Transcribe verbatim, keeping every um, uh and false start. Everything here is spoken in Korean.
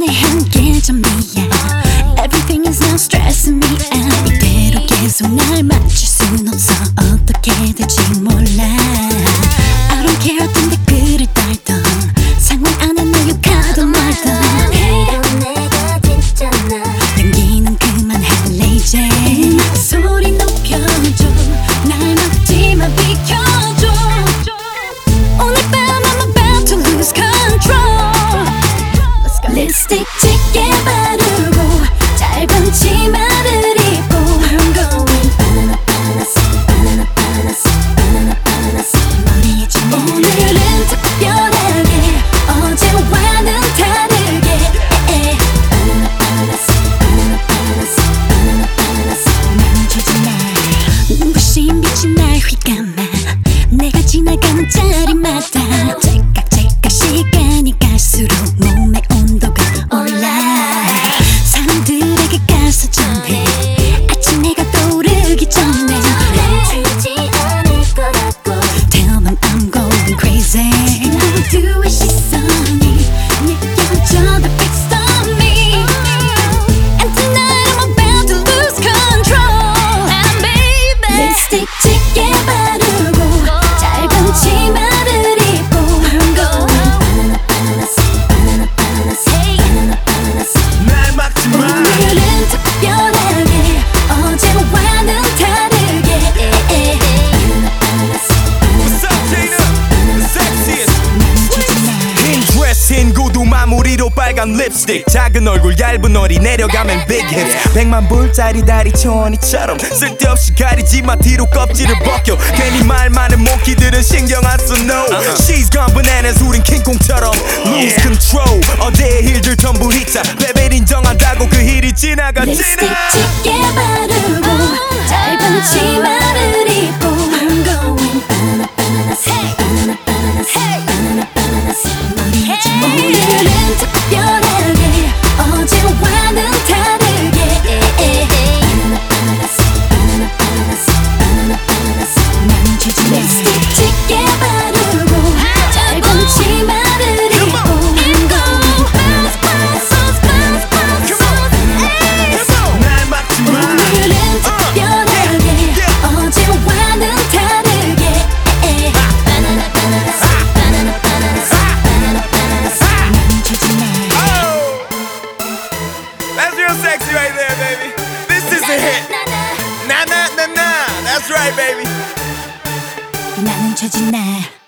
내 한계점이야. Everything is now stressing me out. 이대로 계속 날 맞출 순 없어. 어떻게 될지 몰라. I don't care 어떤 댓글을 달던 상황 안에 내 욕하던 말던 이런 내가 됐잖아. 연기는 그만할래 이제. 소리 높여줘. 날 막지만 비켜줘. 오늘 밤 I'm about to lose control. 립스틱 짙게 바르고 짧은 치마를 입고 I'm going 바나나 바나나스 바나나 바나나스 바나나 바나나스 머리에 쥐네. 오늘은 특별하게 어제와는 다르게 바나나 바나나스 바나나 바나나스 바나나 바나나스 나는 조진 날 눈부신 빛이 날 휘감아. 내가 지나가는 자리마다 찰칵찰칵 시간이 갈수록 몸의 온도가 올라. 사람들에게 가서 전해 아침 해가 떠오르기 전에 멈추지 않을 거라고. Tell them I'm going crazy. 모두의 시선이 느껴져도 fixed on me. And tonight I'm about to lose control. And baby 립스틱 짙게 바르고 짧은 치마를 입고 I'm going 바나나 바나나스 바나나 바나나스 바나나 바나나스 날 막지 마. 오늘은 특별하게 어제와는 다르게 바나나 바나나스 What's up, Tina? The sexiest. 나는 조진 날 흰 드레스 흰 구두 마무리로 빨간 립스틱. 작은 얼굴 얇은 허리 내려가면 big hips. 백만 불짜리 다리 초원이처럼 쓸데없이 가리지 마. 뒤로 껍질을 벗겨. 괜히 말 많은 몽키들은 신경 안 써. No, she's gone bananas. 우린 킹콩처럼 lose control. 어제의 힐들 전부 히트. 레벨 인정한다고 그 힐이 지나가. 립스틱 지나. 짙게 바르고 짧은 치마를 입고 I'm going 바나나 바나나스 바나나 바나나스 바나나 바나나스 머리에 쥐네. 오늘은 특별하게 어제와는 다르게 바나나 바나나스 바나나 바나나스 바나나 바나나스 나는 조진 립스틱 짙게 바르고 짧은 치마를 입고 I'm going 바나나 바나나스 바나나 바나나스 바나나 바나나스 날 막지 마. 오늘은 특별하게 어제와는 다르게 바나나 바나나스 바나나 바나나스 바나나 바나나스 나는 조진 날 That's real sexy right there, baby. This is a hit. Na na na na. That's right, baby. 나는 조진 날